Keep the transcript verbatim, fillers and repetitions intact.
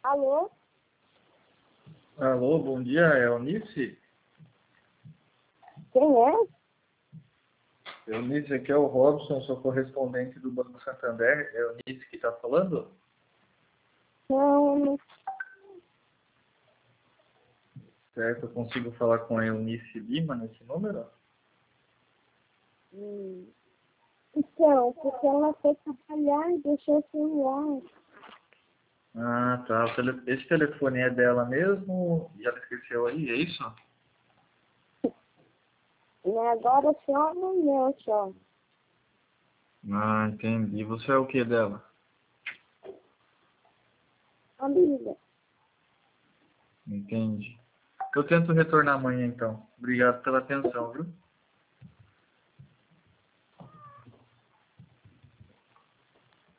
Alô? Alô, bom dia, é Eunice? Quem é? Eunice, aqui é o Robson, sou correspondente do Banco Santander. É Eunice que está falando? Não, não. Certo, eu consigo falar com a Eunice Lima nesse número? Hum. Então, porque ela foi trabalhar e deixou o celular. Ah, tá. O tele- Esse telefone é dela mesmo e ela esqueceu aí, é isso? E agora só no meu, só. Ah, entendi. Você é o que dela? Amiga. Entendi. Eu tento retornar amanhã então. Obrigado pela atenção, viu?